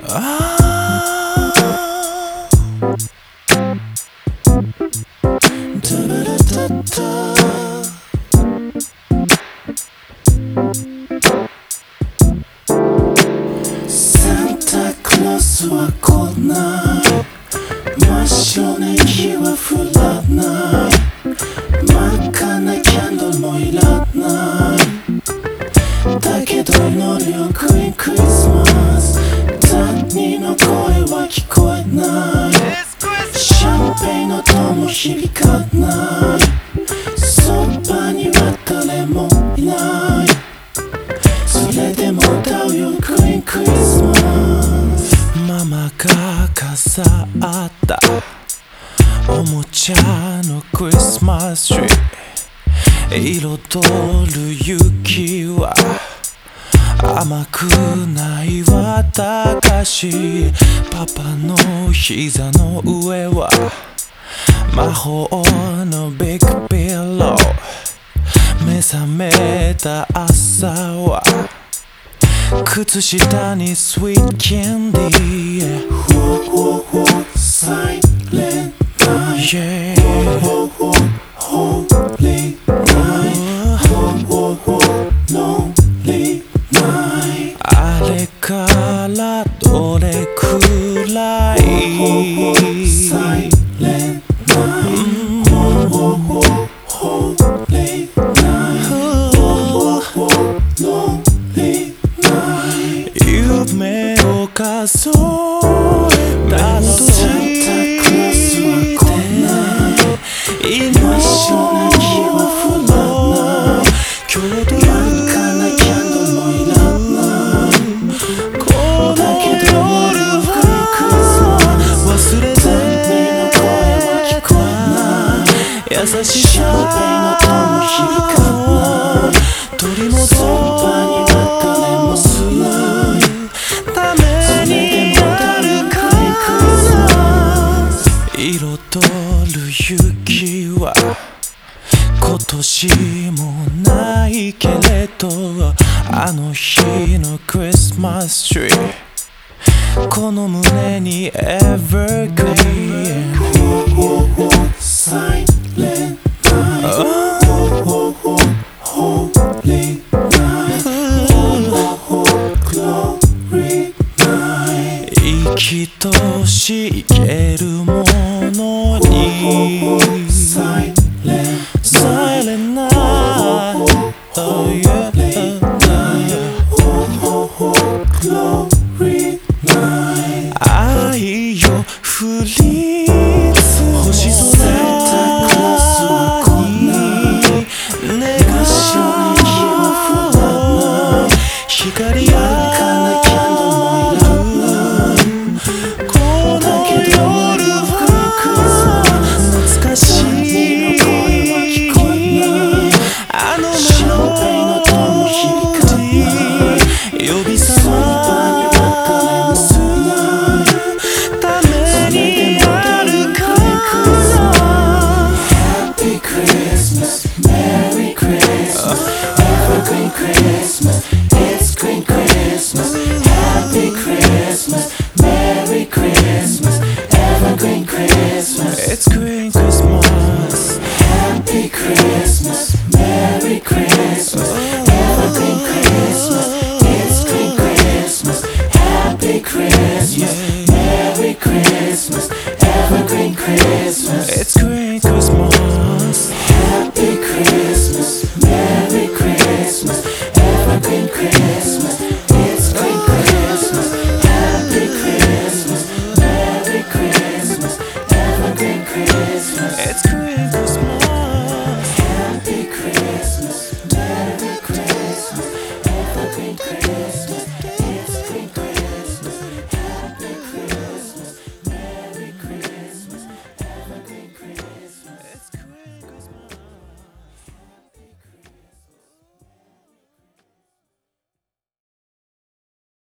サンタクロースは来ない、真正面は降らない、真っ赤なキャンドルもいらない、だけど祈るよクイスマス、誰の声は聞こえない、シャンペンの音も響かない、そばには誰もいない、それでも歌うよクイスマス。ママが飾ったおもちゃのクリスマスツリー、彩る雪は甘くない綿菓子、パパの膝の上は魔法のビッグピロー、目覚めた朝は靴下にスイートキャンディー、Silent night, holy night, lonely night、 あれからどれくらい Silent night, holy night, lonely night、 夢を数えたとき今正面は降らない、今日と真っ赤なキャンドルもいらない、だけど夜はクリスマス、忘れて誰の声は聞こえない、優しさシャンペンの音も響かない、取り戻そばには誰もいないためになるから彩る雪は今年もないけれど、あの日のクリスマスツリー、この胸に Evergreen Silent night, holy night, glory night、 生きとしけるものにSilent night, oh yeah, glory night、 愛よ降り星空に願う光やかなキャンドルもいらない、この夜は懐かしいあのメロディー呼び覚ま